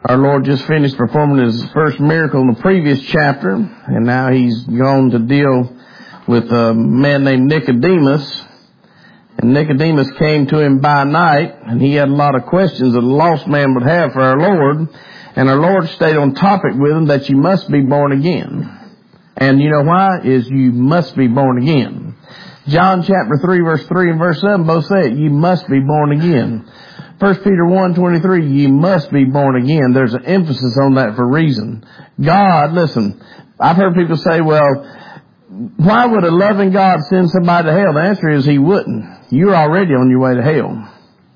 Our Lord just finished performing His first miracle in the previous chapter, and now He's gone to deal with a man named Nicodemus. And Nicodemus came to Him by night, and he had a lot of questions that a lost man would have for our Lord. And our Lord stayed on topic with him that you must be born again. And you know why? Is you must be born again. John chapter 3 verse 3 and verse 7 both say it. You must be born again. 1 Peter 1:23, you must be born again. There's an emphasis on that for a reason. God, listen, I've heard people say, well, why would a loving God send somebody to hell? The answer is He wouldn't. You're already on your way to hell.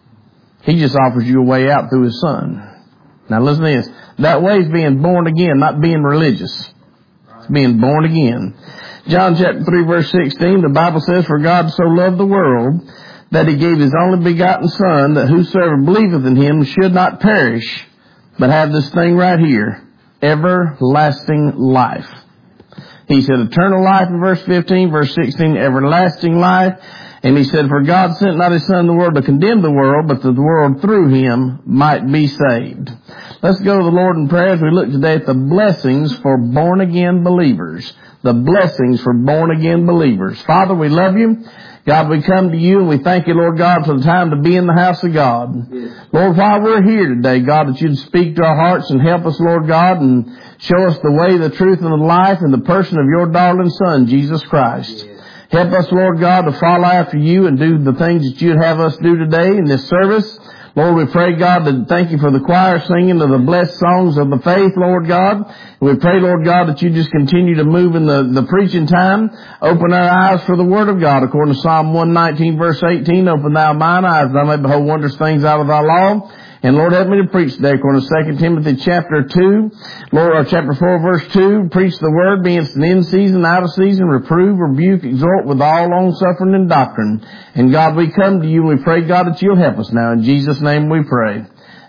He just offers you a way out through His Son. Now listen to this. That way is being born again, not being religious. It's being born again. John chapter 3 verse 16, the Bible says, for God so loved the world that He gave His only begotten Son, that whosoever believeth in Him should not perish, but have this thing right here, everlasting life. He said eternal life in verse 15, verse 16, everlasting life. And He said, for God sent not His Son in the world to condemn the world, but that the world through Him might be saved. Let's go to the Lord in prayer as we look today at the blessings for born-again believers. The blessings for born-again believers. Father, we love You. God, we come to You and we thank You, Lord God, for the time to be in the house of God. Yes. Lord, while we're here today, God, that You'd speak to our hearts and help us, Lord God, and show us the way, the truth, and the life in the person of Your darling Son, Jesus Christ. Yes. Help us, Lord God, to follow after You and do the things that You'd have us do today in this service. Lord, we pray, God, that thank You for the choir singing of the blessed songs of the faith, Lord God. We pray, Lord God, that You just continue to move in the preaching time. Open our eyes for the Word of God. According to Psalm 119, verse 18, open Thou mine eyes, that I may behold wondrous things out of Thy law. And Lord, help me to preach today, according to 2 Timothy chapter 2, Lord, or chapter 4, verse 2, preach the word, be instant in season, out of season, reprove, rebuke, exhort with all long suffering and doctrine. And God, we come to You and we pray, God, that You'll help us now. In Jesus' name we pray.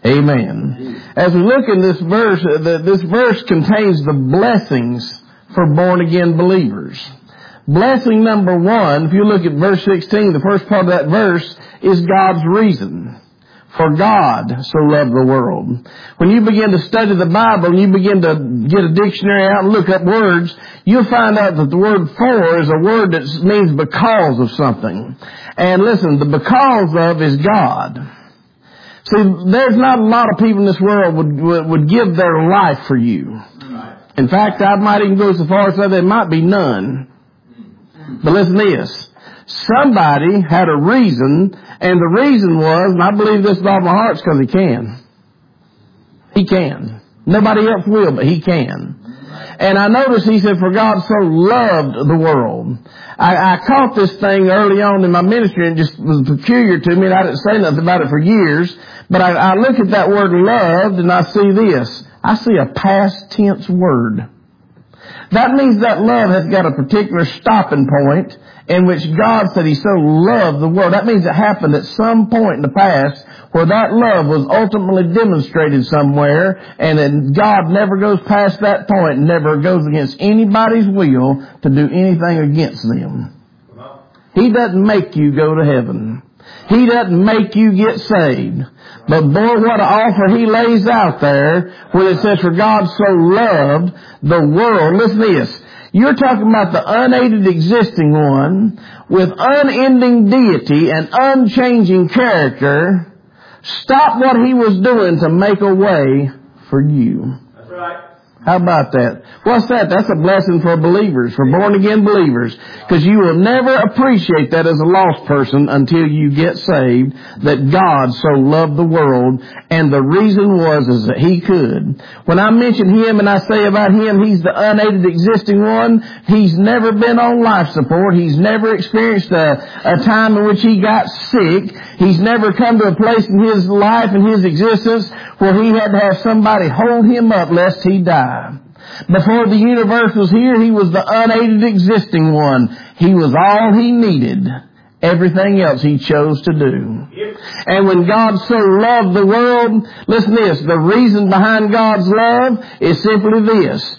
Amen. As we look in this verse contains the blessings for born-again believers. Blessing number one, if you look at verse 16, the first part of that verse is God's reason. For God so loved the world. When you begin to study the Bible and you begin to get a dictionary out and look up words, you'll find out that the word for is a word that means because of something. And listen, the because of is God. See, there's not a lot of people in this world would give their life for you. In fact, I might even go so far as to say there might be none. But listen to this. Somebody had a reason, and the reason was, and I believe this with all my heart, because He can. He can. Nobody else will, but He can. And I noticed He said, for God so loved the world. I caught this thing early on in my ministry, and it just was peculiar to me, and I didn't say nothing about it for years. But I look at that word loved, and I see this. I see a past tense word. That means that love has got a particular stopping point in which God said He so loved the world. That means it happened at some point in the past where that love was ultimately demonstrated somewhere, and that God never goes past that point and never goes against anybody's will to do anything against them. He doesn't make you go to heaven. He doesn't make you get saved. But boy, what an offer He lays out there when it says, for God so loved the world. Listen to this. You're talking about the unaided existing one with unending deity and unchanging character. Stop what He was doing to make a way for you. That's right. How about that? What's that? That's a blessing for believers, for born-again believers. Because you will never appreciate that as a lost person until you get saved, that God so loved the world. And the reason is that He could. When I mention Him and I say about Him, He's the unaided existing one, He's never been on life support. He's never experienced a time in which He got sick. He's never come to a place in His life and His existence where He had to have somebody hold Him up lest He die. Before the universe was here, He was the unaided existing one. He was all He needed. Everything else He chose to do. And when God so loved the world, listen to this, the reason behind God's love is simply this.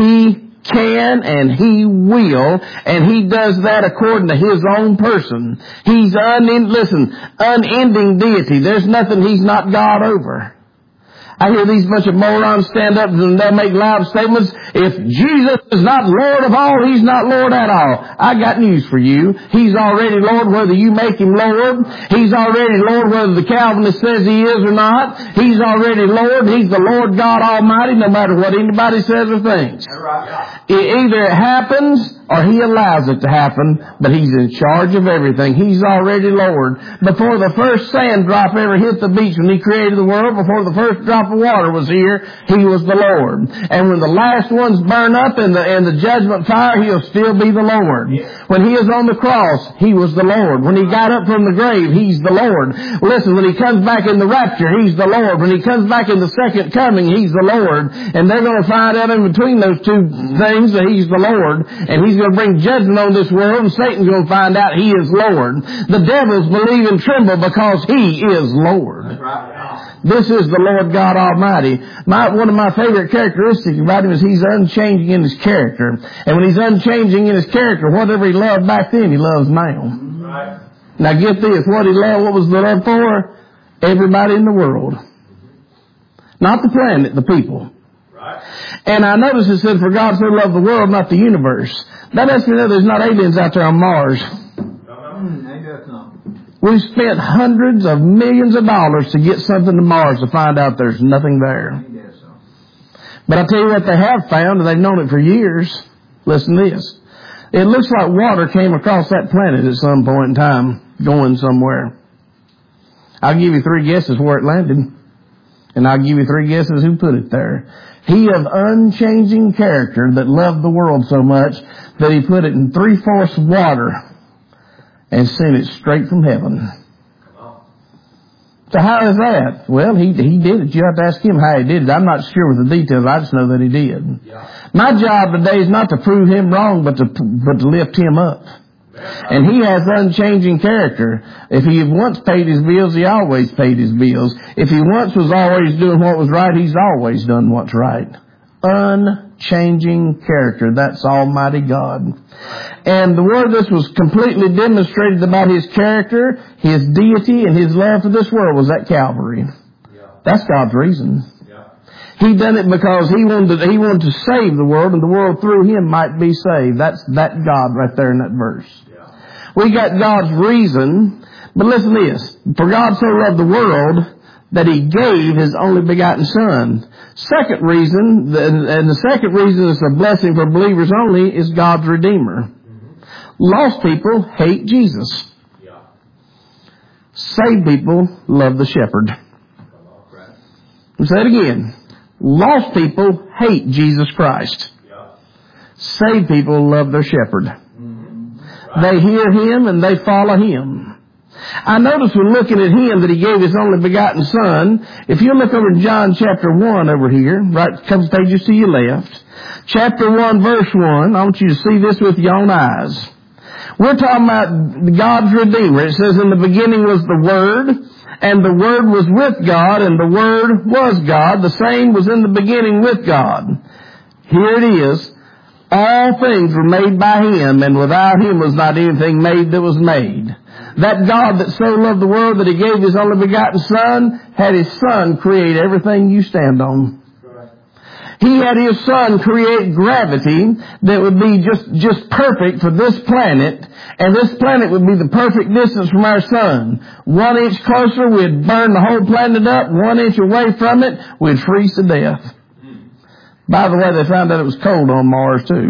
He can and He will, and He does that according to His own person. He's unending deity. There's nothing He's not God over. I hear these bunch of morons stand up and they'll make loud statements. If Jesus is not Lord of all, He's not Lord at all. I got news for you. He's already Lord whether you make Him Lord. He's already Lord whether the Calvinist says He is or not. He's already Lord. He's the Lord God Almighty no matter what anybody says or thinks. Either it happens or He allows it to happen, but He's in charge of everything. He's already Lord. Before the first sand drop ever hit the beach when He created the world, before the first drop of water was here, He was the Lord. And when the last ones burn up in the judgment fire, He'll still be the Lord. When He was on the cross, He was the Lord. When He got up from the grave, He's the Lord. Listen, when He comes back in the rapture, He's the Lord. When He comes back in the second coming, He's the Lord. And they're going to find out in between those two things that He's the Lord. And He's going to bring judgment on this world, and Satan's going to find out He is Lord. The devils believe and tremble because He is Lord. This is the Lord God Almighty. One of my favorite characteristics about Him is He's unchanging in His character. And when He's unchanging in His character, whatever He loved back then, He loves now. Now get this, what was the love for? Everybody in the world. Not the planet, the people. And I noticed it said, for God so loved the world, not the universe. That lets me know there's not aliens out there on Mars. We've spent hundreds of millions of dollars to get something to Mars to find out there's nothing there. But I tell you what they have found, and they've known it for years. Listen to this. It looks like water came across that planet at some point in time, going somewhere. I'll give you 3 guesses where it landed. And I'll give you 3 guesses who put it there. He of unchanging character that loved the world so much that He put it in 3/4 water and sent it straight from heaven. So how is that? Well, he did it. You have to ask Him how He did it. I'm not sure with the details. I just know that He did. My job today is not to prove Him wrong, but to lift Him up. And He has unchanging character. If He once paid His bills, He always paid His bills. If He once was always doing what was right, He's always done what's right. Unchanging character. That's Almighty God. And the word this was completely demonstrated about His character, His deity, and His love for this world was at Calvary. That's God's reason. He done it because He wanted to save the world, and the world through Him might be saved. That's that God right there in that verse. We got God's reason, but listen to this. For God so loved the world that He gave His only begotten Son. Second reason, and the second reason is a blessing for believers only, is God's Redeemer. Lost people hate Jesus. Saved people love the shepherd. I'll say it again. Lost people hate Jesus Christ. Saved people love their shepherd. They hear Him and they follow Him. I notice when looking at Him that He gave His only begotten Son. If you look over in John chapter 1 over here, right a couple pages to your left, chapter 1 verse 1, I want you to see this with your own eyes. We're talking about God's Redeemer. It says in the beginning was the Word, and the Word was with God, and the Word was God. The same was in the beginning with God. Here it is. All things were made by Him, and without Him was not anything made that was made. That God that so loved the world that He gave His only begotten Son, had His Son create everything you stand on. He had His Son create gravity that would be just perfect for this planet, and this planet would be the perfect distance from our Sun. 1 inch closer, we'd burn the whole planet up. 1 inch away from it, we'd freeze to death. By the way, they found out it was cold on Mars, too.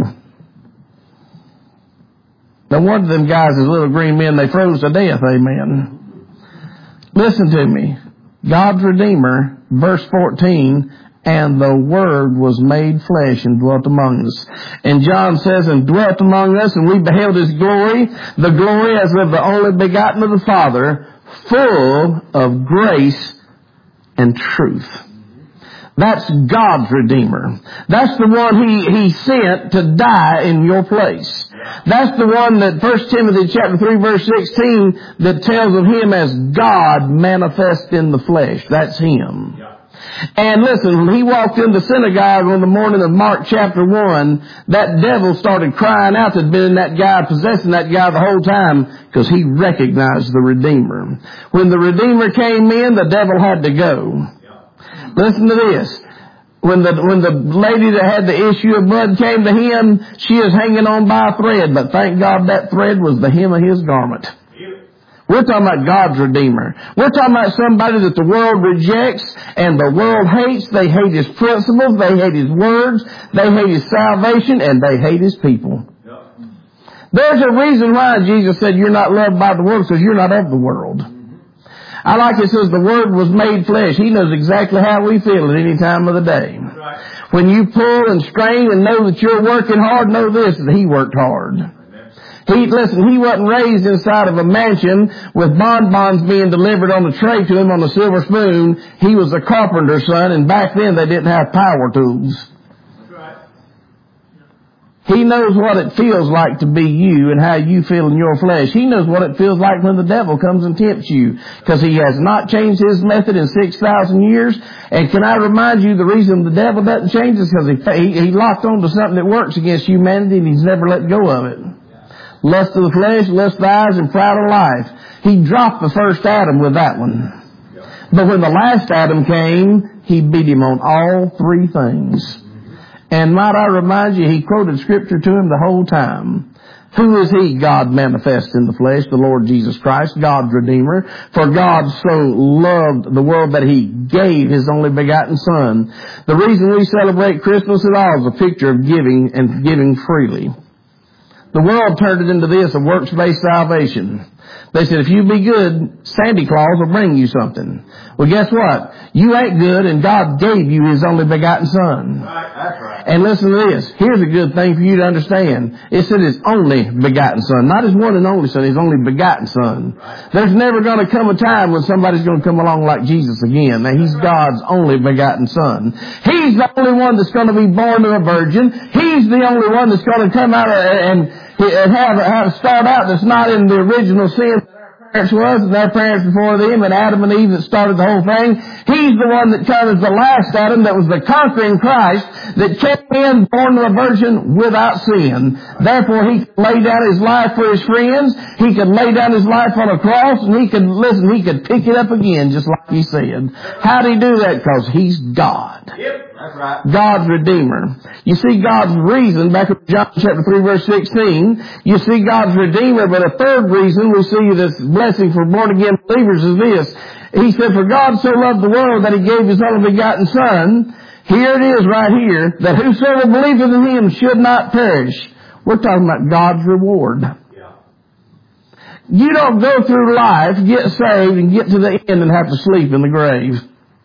No wonder them guys, as little green men, they froze to death, amen. Listen to me. God's Redeemer, verse 14, and the Word was made flesh and dwelt among us. And John says, and dwelt among us, and we beheld His glory, the glory as of the only begotten of the Father, full of grace and truth. That's God's Redeemer. That's the one He sent to die in your place. That's the one that 1 Timothy chapter 3 verse 16 that tells of Him as God manifest in the flesh. That's Him. And listen, when He walked in the synagogue on the morning of Mark chapter 1, that devil started crying out that had been in that guy, possessing that guy the whole time, because he recognized the Redeemer. When the Redeemer came in, the devil had to go. Listen to this. When the lady that had the issue of blood came to him, she is hanging on by a thread, but thank God that thread was the hem of his garment. We're talking about God's Redeemer. We're talking about somebody that the world rejects and the world hates. They hate His principles. They hate His words. They hate His salvation, and they hate His people. There's a reason why Jesus said you're not loved by the world, because you're not of the world. I like it says the Word was made flesh. He knows exactly how we feel at any time of the day. When you pull and strain and know that you're working hard, know this, that He worked hard. He wasn't raised inside of a mansion with bonbons being delivered on the tray to him on a silver spoon. He was a carpenter's son, and back then they didn't have power tools. He knows what it feels like to be you and how you feel in your flesh. He knows what it feels like when the devil comes and tempts you, because he has not changed his method in 6,000 years. And can I remind you, the reason the devil doesn't change is because he locked on to something that works against humanity, and he's never let go of it. Lust of the flesh, lust of the eyes, and pride of life. He dropped the first Adam with that one. But when the last Adam came, he beat him on all three things. And might I remind you, he quoted Scripture to him the whole time. Who is he? God manifest in the flesh, the Lord Jesus Christ, God's Redeemer. For God so loved the world that He gave His only begotten Son. The reason we celebrate Christmas at all is a picture of giving and giving freely. The world turned it into this, a works-based salvation. They said, if you be good, Santa Claus will bring you something. Well, guess what? You ain't good, and God gave you His only begotten Son. Right, that's right. And listen to this. Here's a good thing for you to understand. It said His only begotten Son. Not His one and only Son, His only begotten Son. Right. There's never going to come a time when somebody's going to come along like Jesus again. Now, He's God's only begotten Son. He's the only one that's going to be born to a virgin. He's the only one that's going to come out and have start out that's not in the original sin that our parents was, and their parents before them, and Adam and Eve that started the whole thing. He's the one that comes as the last Adam, that was the conquering Christ, that came in born of a virgin without sin. Therefore, He could lay down His life for His friends. He could lay down His life on a cross, and He could pick it up again, just like He said. How did He do that? Because He's God. Yep. That's right. God's Redeemer. You see God's reason, back in John chapter 3 verse 16, you see God's Redeemer, but a third reason we see this blessing for born again believers is this. He said, for God so loved the world that He gave His only begotten Son. Here it is right here, that whosoever believeth in Him should not perish. We're talking about God's reward. Yeah. You don't go through life, get saved, and get to the end and have to sleep in the grave.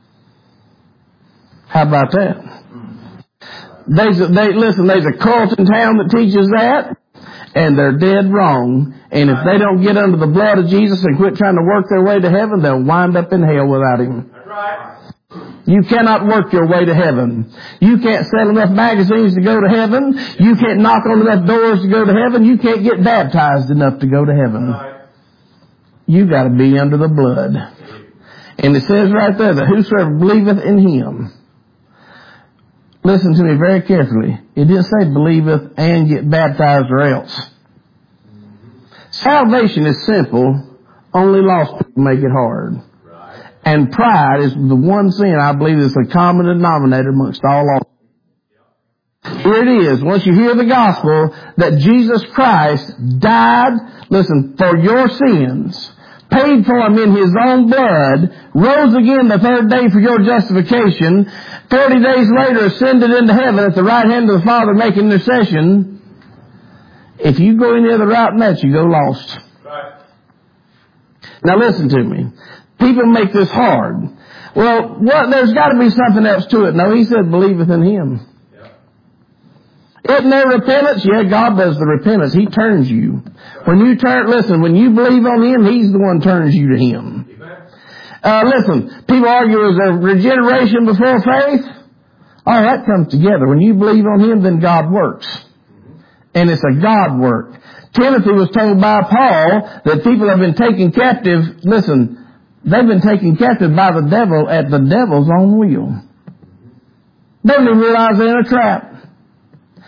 How about that? There's a cult in town that teaches that, and they're dead wrong. And if they don't get under the blood of Jesus and quit trying to work their way to heaven, they'll wind up in hell without Him. That's right. You cannot work your way to heaven. You can't sell enough magazines to go to heaven. You can't knock on enough doors to go to heaven. You can't get baptized enough to go to heaven. Right. You got to be under the blood. And it says right there that whosoever believeth in Him. Listen to me very carefully. It didn't say believeth and get baptized or else. Salvation is simple. Only lost people make it hard. Right. And pride is the one sin I believe is the common denominator amongst all lost people. Here it is. Once you hear the gospel that Jesus Christ died, listen, for your sins, paid for them in His own blood, rose again the third day for your justification, 30 days later ascended into heaven at the right hand of the Father making intercession. If you go any other route than that, you go lost. Right. Now listen to me. People make this hard. Well, there's got to be something else to it. No, He said believeth in Him. Isn't there repentance? Yeah, God does the repentance. He turns you. When you when you believe on Him, He's the one turns you to Him. Listen, people argue, is there regeneration before faith? All that comes together. When you believe on Him, then God works. And it's a God work. Timothy was told by Paul that people have been taken captive. Listen, they've been taken captive by the devil at the devil's own will. They don't even realize they're in a trap.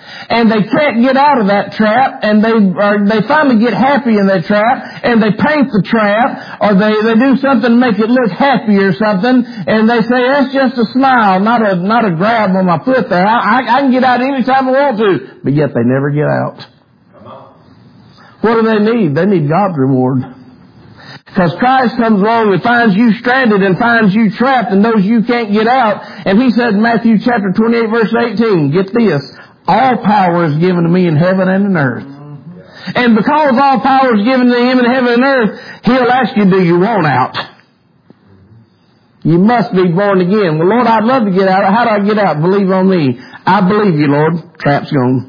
and they can't get out of that trap, and they finally get happy in that trap, and they paint the trap, or they do something to make it look happy or something, and they say, that's just a smile, not a grab on my foot there. I can get out anytime I want to. But yet they never get out. What do they need? They need God's reward. Because Christ comes along and finds you stranded and finds you trapped and knows you can't get out. And He said in Matthew chapter 28 verse 18, get this, all power is given to me in heaven and in earth. And because all power is given to Him in heaven and earth, He'll ask you, do you want out? You must be born again. Well, Lord, I'd love to get out. How do I get out? Believe on me. I believe you, Lord. Trap's gone.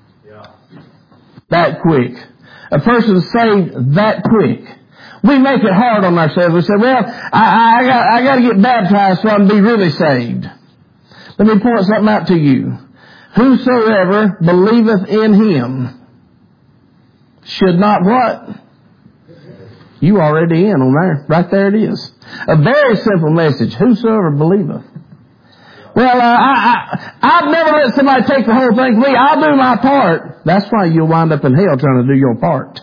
That quick. A person's saved that quick. We make it hard on ourselves. We say, well, I got to get baptized so I can be really saved. Let me point something out to you. Whosoever believeth in Him should not what? You already in on there. Right there it is. A very simple message. Whosoever believeth. Well, I've never let somebody take the whole thing from me. I'll do my part. That's why you'll wind up in hell trying to do your part.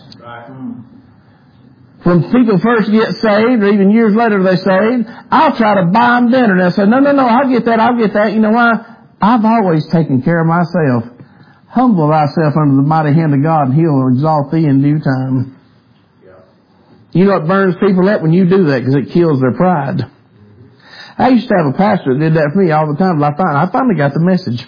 When people first get saved, or even years later they saved, I'll try to buy them dinner. And they'll say, no, I'll get that. You know why? I've always taken care of myself. Humble thyself under the mighty hand of God, and He'll exalt thee in due time. You know what burns people up when you do that? Because it kills their pride. I used to have a pastor that did that for me all the time, but I finally got the message.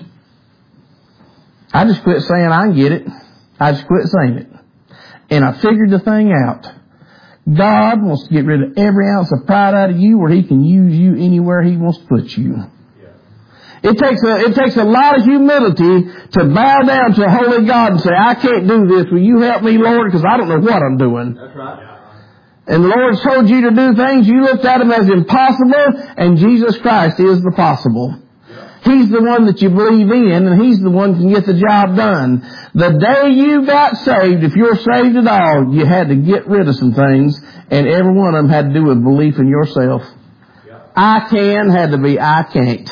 I just quit saying I can get it. I just quit saying it. And I figured the thing out. God wants to get rid of every ounce of pride out of you where He can use you anywhere He wants to put you. It takes a lot of humility to bow down to a holy God and say, I can't do this. Will you help me, Lord? Because I don't know what I'm doing. That's right. And the Lord told you to do things. You looked at them as impossible, and Jesus Christ is the possible. He's the one that you believe in, and He's the one that can get the job done. The day you got saved, if you're saved at all, you had to get rid of some things, and every one of them had to do with belief in yourself. I can had to be I can't.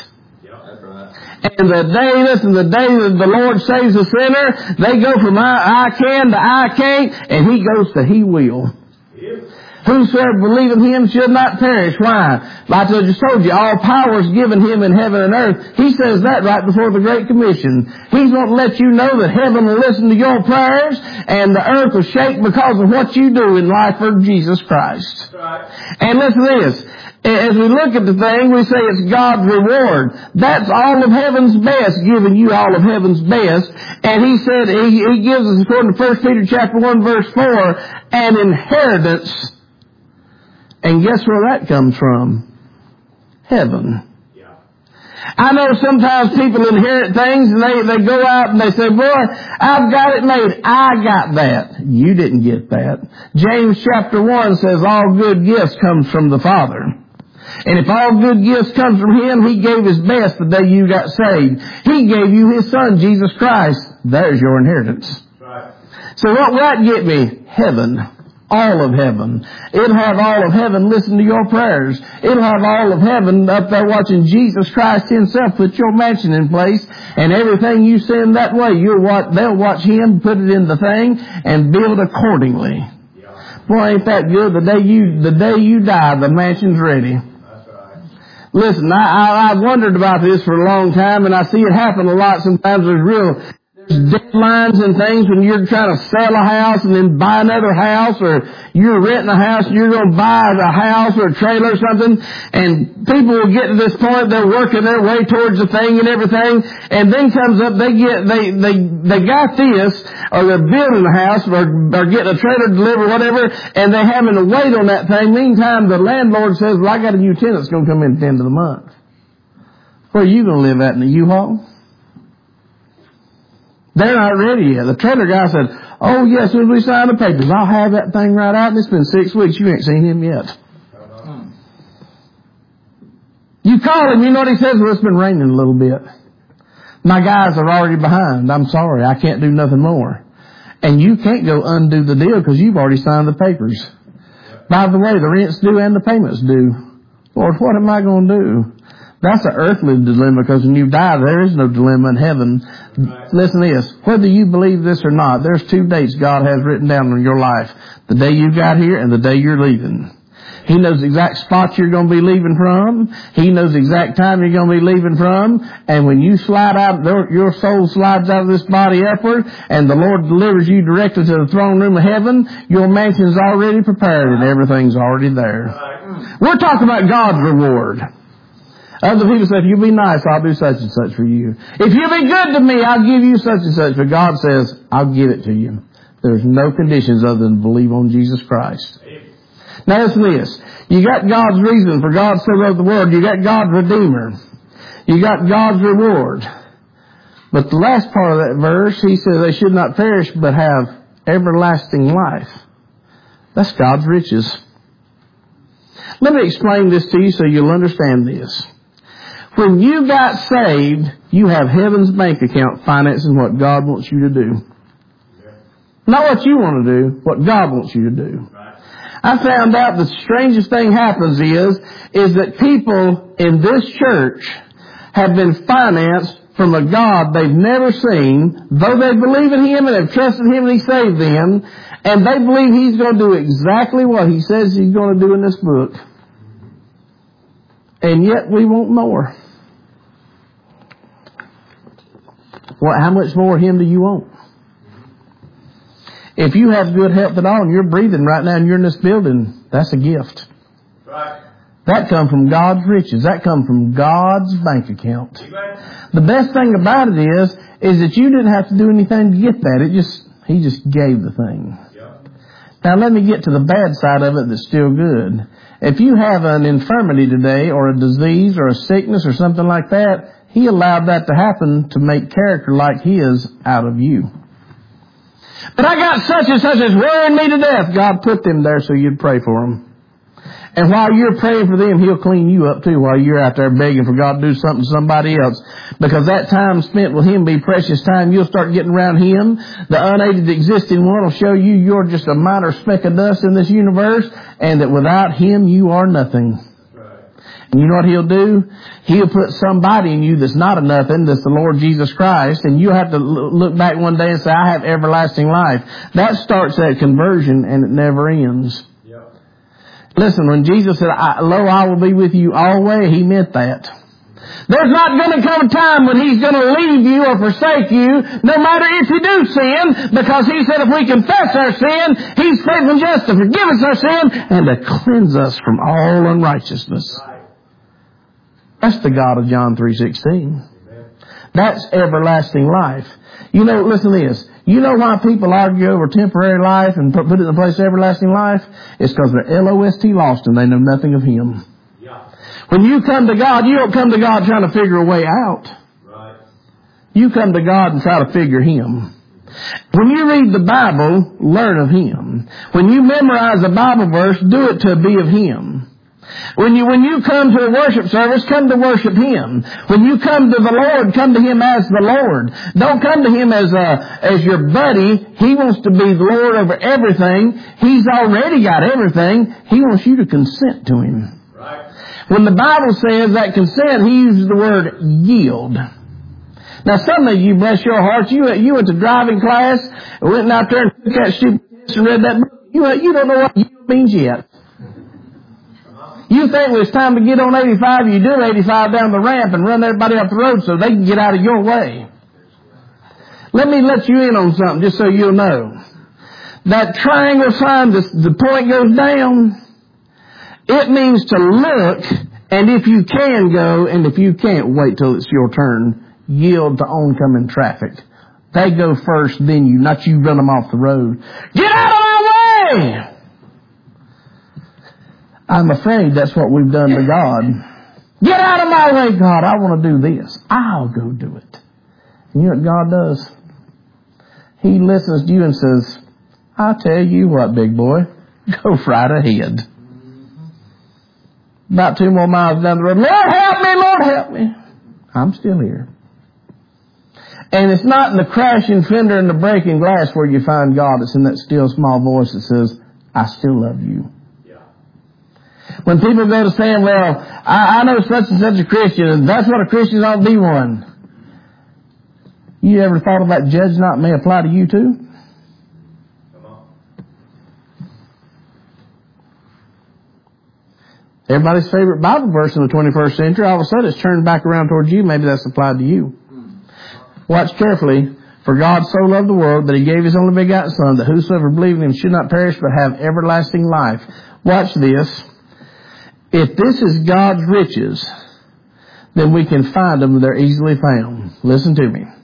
And the day that the Lord saves a sinner, they go from I can to I can't, and He goes to He will. Whosoever believeth Him should not perish. Why? Like I just told you, all power is given Him in heaven and earth. He says that right before the Great Commission. He's going to let you know that heaven will listen to your prayers and the earth will shake because of what you do in life for Jesus Christ. Right. And listen to this. As we look at the thing, we say it's God's reward. That's all of heaven's best, giving you all of heaven's best. And He said, He gives us, according to 1 Peter chapter 1 verse 4, an inheritance. And guess where that comes from? Heaven. Yeah. I know sometimes people inherit things and they go out and they say, boy, I've got it made. I got that. You didn't get that. James chapter 1 says all good gifts comes from the Father. And if all good gifts come from Him, He gave His best the day you got saved. He gave you His Son, Jesus Christ. There's your inheritance. Right. So what will that get me? Heaven. All of heaven. It'll have all of heaven listen to your prayers. It'll have all of heaven up there watching Jesus Christ Himself put your mansion in place, and everything you send that way, they'll watch Him put it in the thing and build accordingly. Yeah. Boy, ain't that good? The day you die, the mansion's ready. That's right. Listen, I've wondered about this for a long time, and I see it happen a lot. Sometimes there's deadlines and things when you're trying to sell a house and then buy another house, or you're renting a house and you're going to buy a house or a trailer or something, and people will get to this point, they're working their way towards the thing and everything, and then comes up, they got this, or they're building a house or getting a trailer delivered, whatever, and they're having to wait on that thing. Meantime, the landlord says, well, I got a new tenant that's going to come in at the end of the month. Where are you going to live at, in the U-Haul? They're not ready yet. The trailer guy said, oh, yes, as soon as we sign the papers, I'll have that thing right out. And it's been 6 weeks. You ain't seen him yet. You call him. You know what he says? Well, it's been raining a little bit. My guys are already behind. I'm sorry. I can't do nothing more. And you can't go undo the deal because you've already signed the papers. By the way, the rent's due and the payment's due. Lord, what am I going to do? That's an earthly dilemma, because when you die, there is no dilemma in heaven. Right. Listen to this. Whether you believe this or not, there's 2 dates God has written down in your life. The day you got here and the day you're leaving. He knows the exact spot you're going to be leaving from. He knows the exact time you're going to be leaving from. And when you slide out, your soul slides out of this body upward, and the Lord delivers you directly to the throne room of heaven, your mansion's already prepared and everything's already there. Right. We're talking about God's reward. Other people say, if you be nice, I'll do such and such for you. If you be good to me, I'll give you such and such. But God says, I'll give it to you. There's no conditions other than believe on Jesus Christ. Now listen to this. You got God's reason for God so loved the world. You got God's Redeemer. You got God's reward. But the last part of that verse, he says they should not perish but have everlasting life. That's God's riches. Let me explain this to you so you'll understand this. When you got saved, you have heaven's bank account financing what God wants you to do. Not what you want to do, what God wants you to do. I found out the strangest thing happens is that people in this church have been financed from a God they've never seen, though they believe in Him and have trusted Him and He saved them, and they believe He's going to do exactly what He says He's going to do in this book. And yet we want more. Well, how much more of Him do you want? If you have good health at all and you're breathing right now and you're in this building, that's a gift. Right. That comes from God's riches. That comes from God's bank account. Amen. The best thing about it is that you didn't have to do anything to get that. He just gave the thing. Yep. Now let me get to the bad side of it that's still good. If you have an infirmity today or a disease or a sickness or something like that, He allowed that to happen to make character like His out of you. But I got such and such as worrying me to death. God put them there so you'd pray for them. And while you're praying for them, He'll clean you up too while you're out there begging for God to do something to somebody else. Because that time spent with Him be precious time. You'll start getting around Him. The unaided existing one will show you you're just a minor speck of dust in this universe, and that without Him you are nothing. And you know what He'll do? He'll put somebody in you that's not a nothing, that's the Lord Jesus Christ, and you'll have to look back one day and say, I have everlasting life. That starts that conversion, and it never ends. Yep. Listen, when Jesus said, lo, I will be with you always, He meant that. There's not going to come a time when He's going to leave you or forsake you, no matter if you do sin, because He said if we confess our sin, He's faithful and just to forgive us our sin and to cleanse us from all unrighteousness. Right. That's the God of John 3:16. That's everlasting life. You know, listen to this. You know why people argue over temporary life and put it in the place of everlasting life? It's because they're LOST lost and they know nothing of Him. Yeah. When you come to God, you don't come to God trying to figure a way out. Right. You come to God and try to figure Him. When you read the Bible, learn of Him. When you memorize a Bible verse, do it to be of Him. When you come to a worship service, come to worship Him. When you come to the Lord, come to Him as the Lord. Don't come to Him as your buddy. He wants to be the Lord over everything. He's already got everything. He wants you to consent to Him. Right. When the Bible says that consent, He uses the word yield. Now some of you, bless your hearts, you went to driving class, went out there and took that stupid test and read that book. You don't know what yield means yet. You think when it's time to get on 85, you do 85 down the ramp and run everybody off the road so they can get out of your way. Let me let you in on something just so you'll know. That triangle sign, the point goes down. It means to look, and if you can go, and if you can't, wait till it's your turn. Yield to oncoming traffic. They go first, then you, not you run them off the road. Get out of my way! I'm afraid that's what we've done to God. Get out of my way, God. I want to do this. I'll go do it. And you know what God does? He listens to you and says, I'll tell you what, big boy. Go right ahead. About 2 more miles down the road. Lord, help me. Lord, help me. I'm still here. And it's not in the crashing fender and the breaking glass where you find God. It's in that still small voice that says, I still love you. When people go to saying, well, I know such and such a Christian, and that's what a Christian ought to be one. You ever thought about judge not may apply to you too? Come on. Everybody's favorite Bible verse in the 21st century, all of a sudden it's turned back around towards you. Maybe that's applied to you. Watch carefully. For God so loved the world that He gave His only begotten Son, that whosoever believed in Him should not perish but have everlasting life. Watch this. If this is God's riches, then we can find them. They're easily found. Listen to me.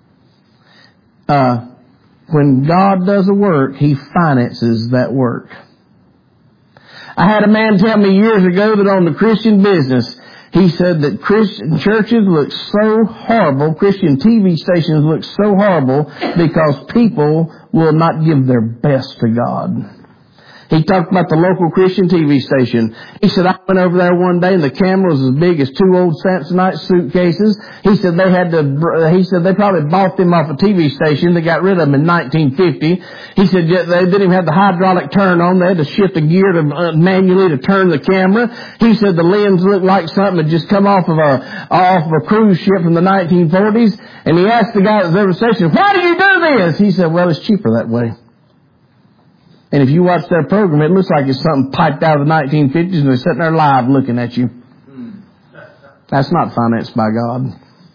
When God does a work, He finances that work. I had a man tell me years ago that on the Christian business, he said that Christian churches look so horrible, Christian TV stations look so horrible because people will not give their best to God. He talked about the local Christian TV station. He said, I went over there one day and the camera was as big as 2 old Samsonite suitcases. He said they probably bought them off a TV station. They got rid of them in 1950. He said they didn't even have the hydraulic turn on. They had to shift a gear to manually to turn the camera. He said the lens looked like something had just come off of a cruise ship from the 1940s. And he asked the guy at the station, why do you do this? He said, well, it's cheaper that way. And if you watch their program, it looks like it's something piped out of the 1950s and they're sitting there live looking at you. That's not financed by God.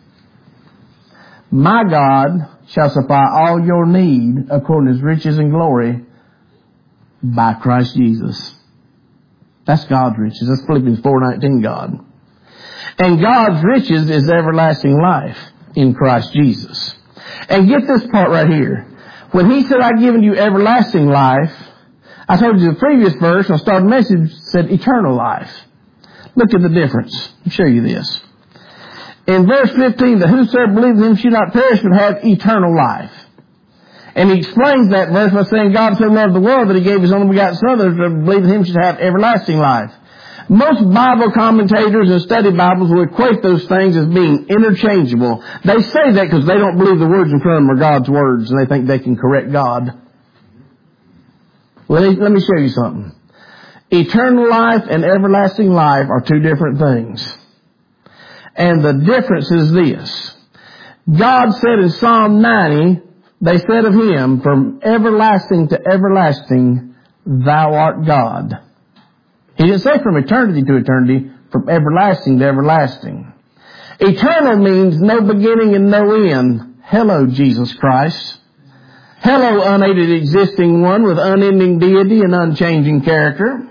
My God shall supply all your need according to His riches and glory by Christ Jesus. That's God's riches. That's Philippians 4:19 God. And God's riches is everlasting life in Christ Jesus. And get this part right here. When He said, I've given you everlasting life, I told you the previous verse, I started the message, said eternal life. Look at the difference. I'll show you this. In verse 15, that whosoever believes in Him should not perish but have eternal life. And he explains that verse by saying, God so loved the world that He gave His only begotten Son, that whosoever believes in Him should have everlasting life. Most Bible commentators and study Bibles will equate those things as being interchangeable. They say that because they don't believe the words in front of them are God's words and they think they can correct God. Let me show you something. Eternal life and everlasting life are two different things. And the difference is this. God said in Psalm 90, they said of Him, from everlasting to everlasting, Thou art God. He didn't say from eternity to eternity, from everlasting to everlasting. Eternal means no beginning and no end. Hello, Jesus Christ. Hello, unaided existing one with unending deity and unchanging character.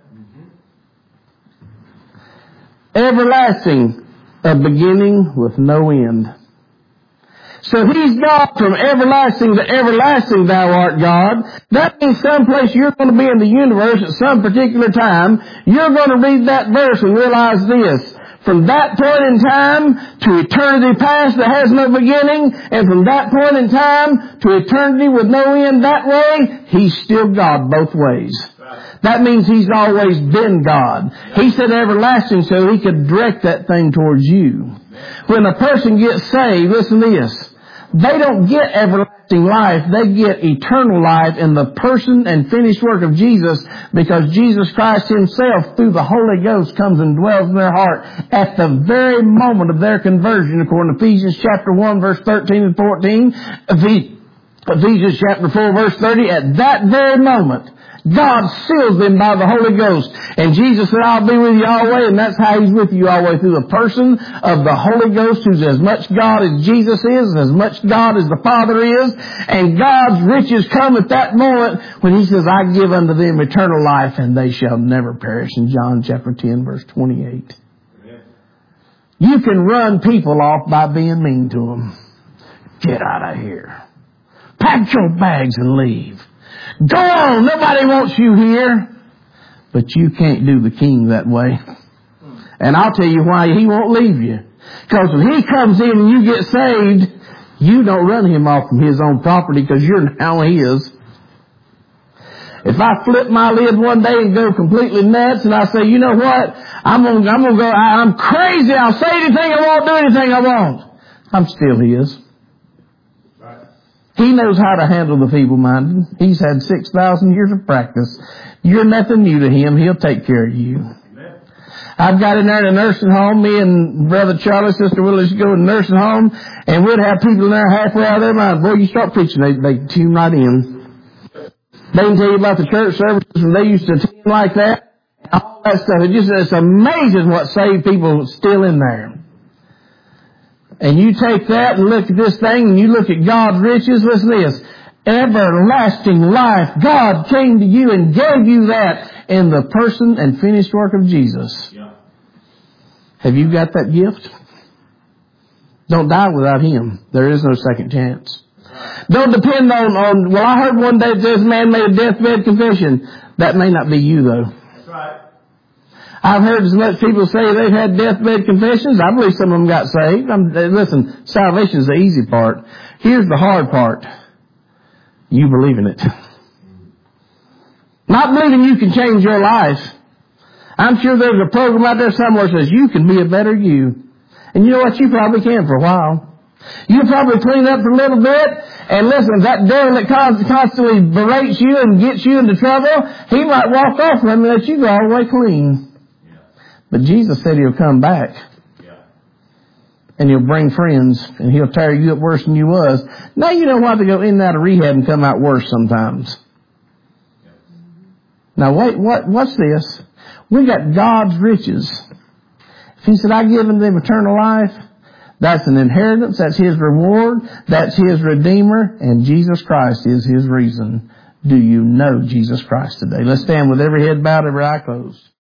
Everlasting, a beginning with no end. So He's God from everlasting to everlasting, Thou art God. That means someplace you're going to be in the universe at some particular time. You're going to read that verse and realize this. From that point in time to eternity past that has no beginning, and from that point in time to eternity with no end that way, He's still God both ways. That means He's always been God. He said everlasting so He could direct that thing towards you. When a person gets saved, listen to this. They don't get everlasting life. They get eternal life in the person and finished work of Jesus, because Jesus Christ Himself, through the Holy Ghost, comes and dwells in their heart at the very moment of their conversion, according to Ephesians chapter 1, verse 13 and 14. Ephesians chapter 4, verse 30. At that very moment, God seals them by the Holy Ghost. And Jesus said, I'll be with you always. And that's how He's with you always, through the person of the Holy Ghost, who's as much God as Jesus is, and as much God as the Father is. And God's riches come at that moment when He says, I give unto them eternal life, and they shall never perish. In John chapter 10, verse 28. Amen. You can run people off by being mean to them. Get out of here. Pack your bags and leave. Go on, nobody wants you here. But you can't do the King that way. And I'll tell you why He won't leave you. Because when He comes in and you get saved, you don't run Him off from His own property, because you're now His. If I flip my lid one day and go completely nuts and I say, you know what, I'm crazy, I'll say anything I want, do anything I want, I'm still His. He knows how to handle the feeble-minded. He's had 6,000 years of practice. You're nothing new to Him. He'll take care of you. Amen. I've got in there in a nursing home. Me and Brother Charlie, Sister Willie used to go to the nursing home, and we'd have people in there halfway out of their mind. Boy, you start preaching, they tune right in. They can tell you about the church services when they used to attend like that, and all that stuff. It's amazing what saved people still in there. And you take that and look at this thing, and you look at God's riches. Listen to this. Everlasting life. God came to you and gave you that in the person and finished work of Jesus. Yeah. Have you got that gift? Don't die without Him. There is no second chance. Don't depend on, well, I heard one day that this man made a deathbed confession. That may not be you, though. That's right. I've heard as much people say they've had deathbed confessions. I believe some of them got saved. Listen, salvation is the easy part. Here's the hard part. You believe in it. Not believing you can change your life. I'm sure there's a program out there somewhere that says you can be a better you. And you know what? You probably can for a while. You probably clean up for a little bit. And listen, that devil that constantly berates you and gets you into trouble, he might walk off from him and let you go all the way clean. Yeah. But Jesus said He'll come back. Yeah. And He'll bring friends, and He'll tear you up worse than you was. Now you know why they go in and out of rehab and come out worse sometimes. Yeah. Now wait, what's this? We got God's riches. If He said, I give them eternal life, that's an inheritance, that's His reward, that's His Redeemer, and Jesus Christ is His reason. Do you know Jesus Christ today? Let's stand with every head bowed, every eye closed.